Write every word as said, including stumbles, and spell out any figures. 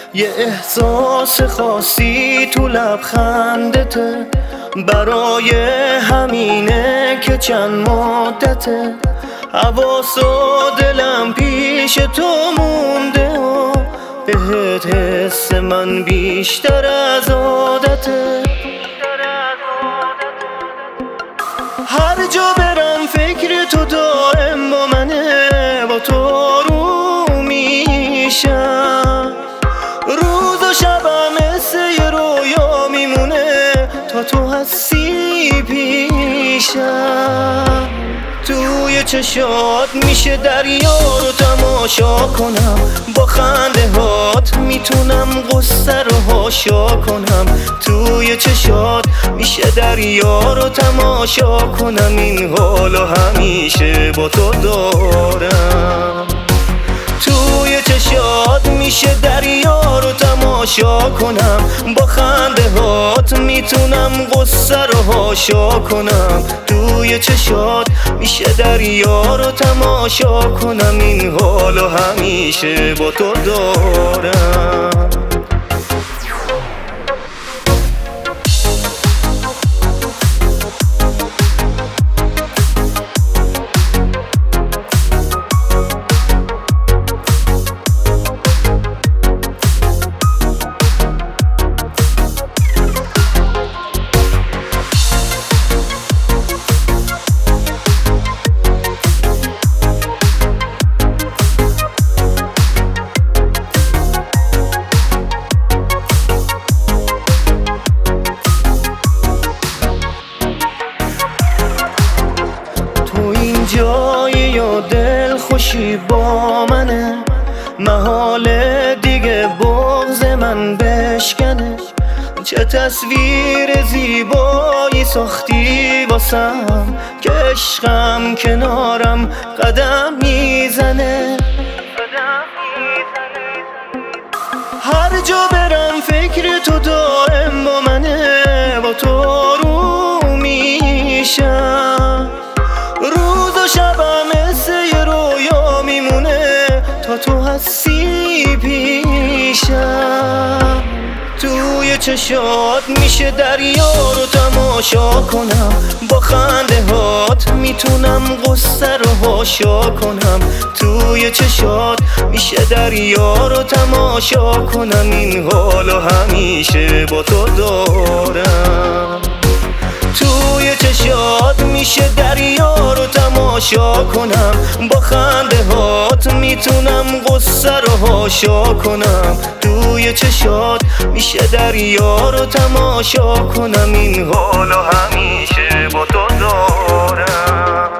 یه احساس خاصی تو لبخندته، برای همینه که چند مدته حواس و دلم پیش تو مونده و بهت حس من بیشتر از عادته. هر جا برم فکر تو دائم با منه، با تو رو میشم، روز و شبم مثل یه رویا میمونه تا تو هستی پیشم. توی چشات میشه دریا رو تماشا کنم، با خنده هات میتونم غصه رو هاشا کنم. توی چشات میشه دریا رو تماشا کنم، این حالو همیشه با تو دارم. توی چشات میشه دریا رو تماشا کنم، با خنده هات میتونم غصه رو هاشا کنم. توی چشات میشه دریا رو تماشا کنم، این حالو همیشه با تو دارم. جایی یا دل خوشی با منه، محاله دیگه بغض من بشکنه. چه تصویر زیبایی ساختی واسم که عشقم کنارم قدم میزنه. هر جا برم فکر تو دائم با منه، با تو رو میشم، روز و شبم مثل یه رویا میمونه تا تو هستی پیشم. توی چشات میشه دریا رو تماشا کنم، با خنده هات میتونم غصه رو هاشا کنم. توی چشات میشه دریا رو تماشا کنم، این حالو همیشه با تو دارم. توی چشات میشه دریا رو تماشا کنم، با خنده هات میتونم غصه رو هاشا کنم. توی چشات میشه دریا رو تماشا کنم، این حالو همیشه با تو دارم.